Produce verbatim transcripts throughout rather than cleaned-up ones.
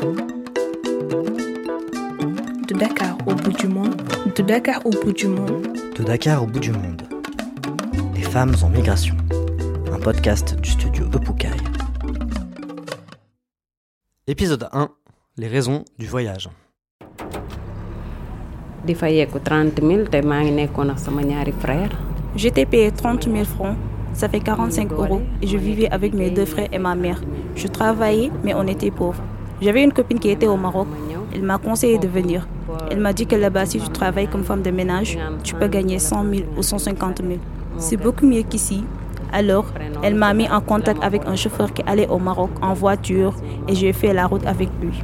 De Dakar au bout du monde, de Dakar au bout du monde. De Dakar au bout du monde. Les femmes en migration. Un podcast du studio Epoukaï. Épisode un. Les raisons du voyage. J'étais payé trente mille francs, ça fait quarante-cinq euros, et je vivais avec mes deux frères et ma mère. Je travaillais, mais on était pauvres. J'avais une copine qui était au Maroc. Elle m'a conseillé de venir. Elle m'a dit que là-bas, si tu travailles comme femme de ménage, tu peux gagner cent mille ou cent cinquante mille. C'est beaucoup mieux qu'ici. Alors, elle m'a mis en contact avec un chauffeur qui allait au Maroc en voiture et j'ai fait la route avec lui.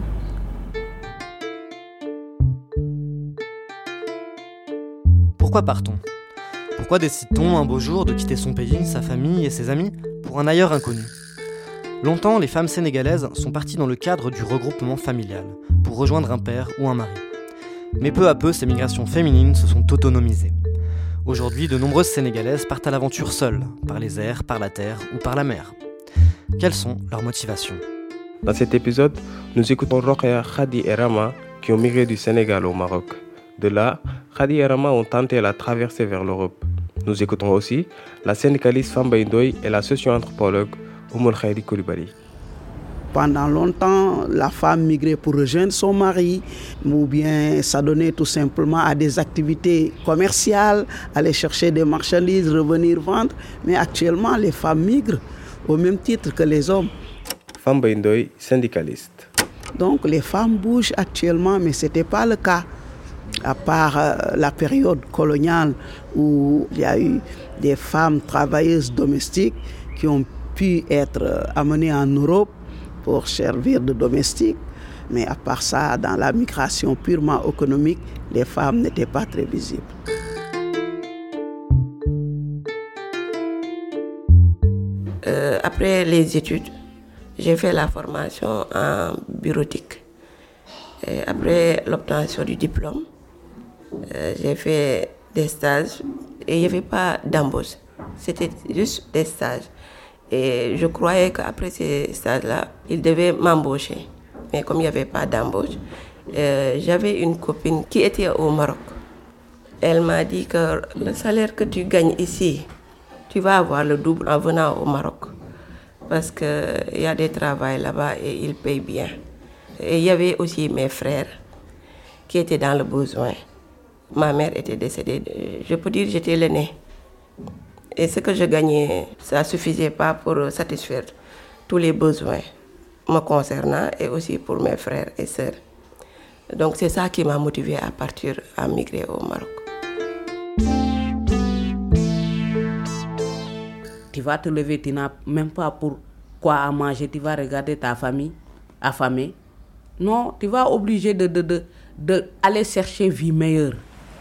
Pourquoi part-on ? Pourquoi décide-t-on un beau jour de quitter son pays, sa famille et ses amis pour un ailleurs inconnu ? Longtemps, les femmes sénégalaises sont parties dans le cadre du regroupement familial, pour rejoindre un père ou un mari. Mais peu à peu, ces migrations féminines se sont autonomisées. Aujourd'hui, de nombreuses Sénégalaises partent à l'aventure seules, par les airs, par la terre ou par la mer. Quelles sont leurs motivations ? Dans cet épisode, nous écoutons Rokhaya, Khadi et Rama qui ont migré du Sénégal au Maroc. De là, Khadi et Rama ont tenté la traversée vers l'Europe. Nous écoutons aussi la syndicaliste Famba Ndoye et la socio-anthropologue Oumoul Khairi Koulibaly. Pendant longtemps, la femme migrait pour rejoindre son mari ou bien s'adonner tout simplement à des activités commerciales, aller chercher des marchandises, revenir vendre. Mais actuellement, les femmes migrent au même titre que les hommes. Famba Ndoye, syndicaliste. Donc les femmes bougent actuellement, mais ce n'était pas le cas. À part euh, la période coloniale où il y a eu des femmes travailleuses domestiques qui ont pu être amenées en Europe pour servir de domestiques. Mais à part ça, dans la migration purement économique, les femmes n'étaient pas très visibles. Euh, après les études, j'ai fait la formation en bureautique. Et après l'obtention du diplôme, euh, j'ai fait des stages et il n'y avait pas d'embauche. C'était juste des stages. Et je croyais qu'après ces stages-là, ils devaient m'embaucher. Mais comme il n'y avait pas d'embauche, euh, j'avais une copine qui était au Maroc. Elle m'a dit que le salaire que tu gagnes ici, tu vas avoir le double en venant au Maroc. Parce qu'il y a des travails là-bas et ils payent bien. Et il y avait aussi mes frères qui étaient dans le besoin. Ma mère était décédée. Je peux dire que j'étais l'aînée. Et ce que je gagnais, ça ne suffisait pas pour satisfaire tous les besoins me concernant et aussi pour mes frères et sœurs. Donc c'est ça qui m'a motivée à partir, à migrer au Maroc. Tu vas te lever, tu n'as même pas pour quoi à manger, tu vas regarder ta famille affamée. Non, tu vas obligé de, de, de, de aller chercher vie meilleure.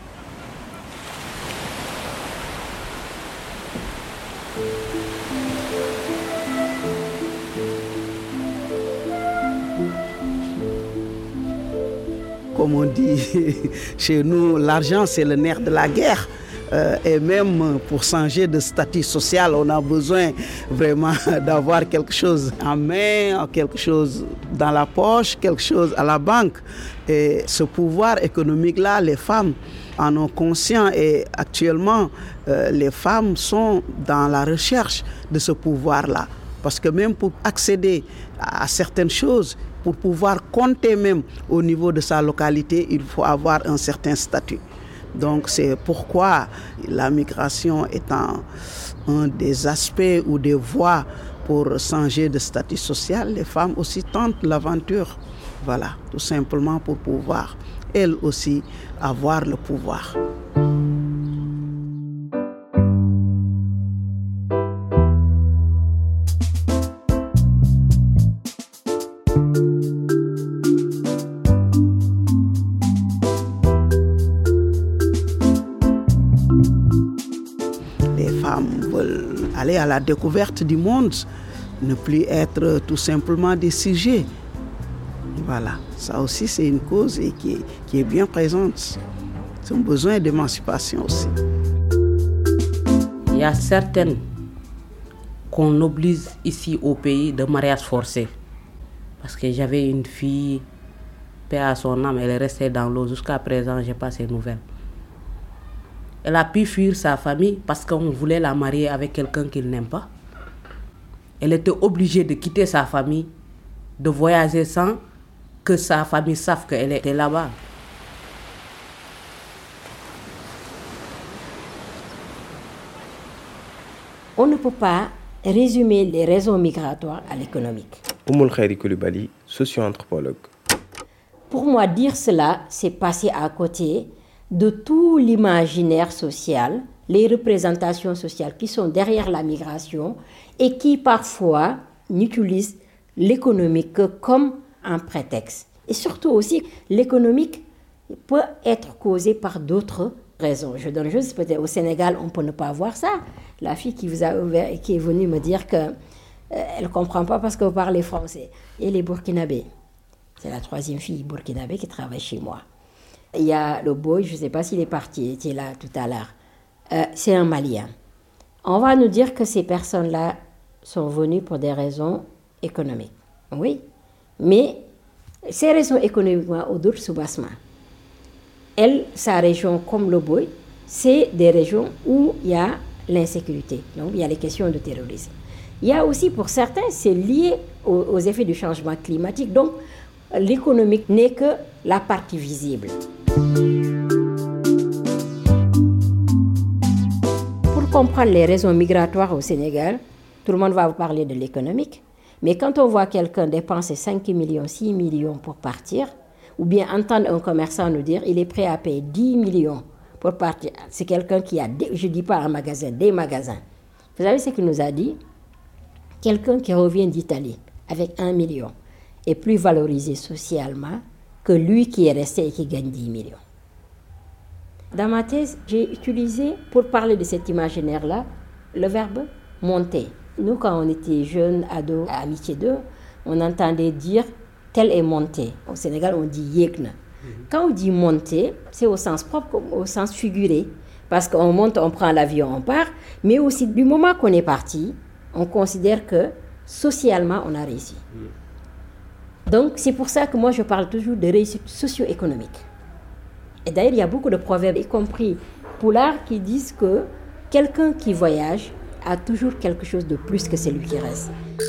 Comme on dit chez nous, l'argent c'est le nerf de la guerre. Euh, et même pour changer de statut social, on a besoin vraiment d'avoir quelque chose en main, quelque chose dans la poche, quelque chose à la banque. Et ce pouvoir économique-là, les femmes en ont conscience et actuellement, euh, les femmes sont dans la recherche de ce pouvoir-là. Parce que même pour accéder à certaines choses, pour pouvoir compter même au niveau de sa localité, il faut avoir un certain statut. Donc c'est pourquoi la migration étant un des aspects ou des voies pour changer de statut social, les femmes aussi tentent l'aventure. Voilà, tout simplement pour pouvoir, elles aussi, avoir le pouvoir. Aller à la découverte du monde, ne plus être tout simplement des sujets. Voilà, ça aussi c'est une cause et qui, est, qui est bien présente. C'est un besoin d'émancipation aussi. Il y a certaines qu'on oblige ici au pays de mariage forcé. Parce que j'avais une fille paix à son âme, elle est restée dans l'eau. Jusqu'à présent, je n'ai pas ses nouvelles. Elle a pu fuir sa famille parce qu'on voulait la marier avec quelqu'un qu'il n'aime pas. Elle était obligée de quitter sa famille, de voyager sans que sa famille sache qu'elle était là-bas. On ne peut pas résumer les raisons migratoires à l'économique. Oumoul Khairi Koulibaly, socio-anthropologue. Pour moi, dire cela, c'est passer à côté de tout l'imaginaire social, les représentations sociales qui sont derrière la migration et qui parfois n'utilisent l'économique que comme un prétexte. Et surtout aussi, l'économique peut être causé par d'autres raisons. Je donne juste, peut-être au Sénégal, on peut ne pas voir ça. La fille qui vous a ouvert et qui est venue me dire qu'elle euh, ne comprend pas parce que vous parlez français. Et les Burkinabés. C'est la troisième fille burkinabé qui travaille chez moi. Il y a le boy, je ne sais pas s'il est parti, il était là tout à l'heure. Euh, c'est un Malien. On va nous dire que ces personnes-là sont venues pour des raisons économiques. Oui, mais ces raisons économiques, au d'autres sous-bassement, elle, sa région comme le boy, c'est des régions où il y a l'insécurité. Donc, il y a les questions de terrorisme. Il y a aussi, pour certains, c'est lié aux, aux effets du changement climatique. Donc, l'économique n'est que la partie visible. Pour comprendre les raisons migratoires au Sénégal, tout le monde va vous parler de l'économique. Mais quand on voit quelqu'un dépenser cinq millions, six millions pour partir, ou bien entendre un commerçant nous dire qu'il est prêt à payer dix millions pour partir, c'est quelqu'un qui a, des, je ne dis pas un magasin, des magasins. Vous savez ce qu'il nous a dit? Quelqu'un qui revient d'Italie avec un million est plus valorisé socialement que lui qui est resté et qui gagne dix millions. Dans ma thèse, j'ai utilisé, pour parler de cet imaginaire-là, le verbe « monter ». Nous, quand on était jeunes, ados, à Amitié deux, on entendait dire « tel est monté ». Au Sénégal, on dit « yekna ». Quand on dit « monter », c'est au sens propre comme au sens figuré. Parce qu'on monte, on prend l'avion, on part. Mais aussi, du moment qu'on est parti, on considère que socialement, on a réussi. Donc, c'est pour ça que moi, je parle toujours de réussite socio-économique. Et d'ailleurs, il y a beaucoup de proverbes, y compris Poulard, qui disent que quelqu'un qui voyage a toujours quelque chose de plus que celui qui reste.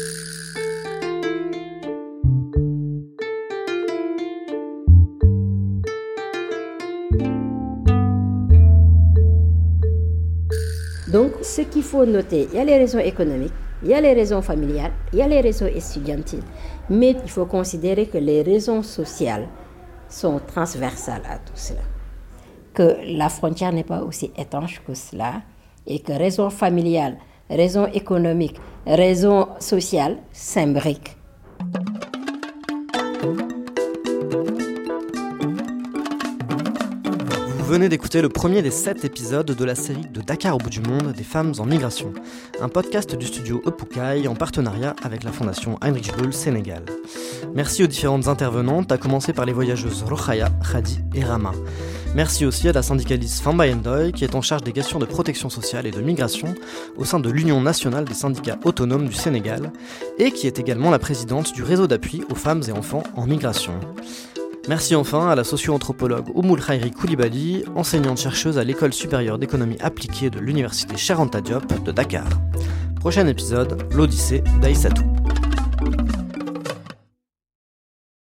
Donc, ce qu'il faut noter, il y a les raisons économiques, il y a les raisons familiales, il y a les raisons estudiantiles. Mais il faut considérer que les raisons sociales sont transversales à tout cela. Que la frontière n'est pas aussi étanche que cela et que raisons familiales, raisons économiques, raisons sociales s'imbriquent. Vous venez d'écouter le premier des sept épisodes de la série de Dakar au bout du monde des femmes en migration, un podcast du studio Epoukaï en partenariat avec la fondation Heinrich Böll Sénégal. Merci aux différentes intervenantes, à commencer par les voyageuses Rokhaya, Khadi et Rama. Merci aussi à la syndicaliste Famba Yendoy qui est en charge des questions de protection sociale et de migration au sein de l'Union nationale des syndicats autonomes du Sénégal et qui est également la présidente du réseau d'appui aux femmes et enfants en migration. Merci enfin à la socio-anthropologue Oumoul Khairi Koulibaly, enseignante-chercheuse à l'École supérieure d'économie appliquée de l'Université Cheikh Anta Diop de Dakar. Prochain épisode, l'Odyssée d'Aïssatou.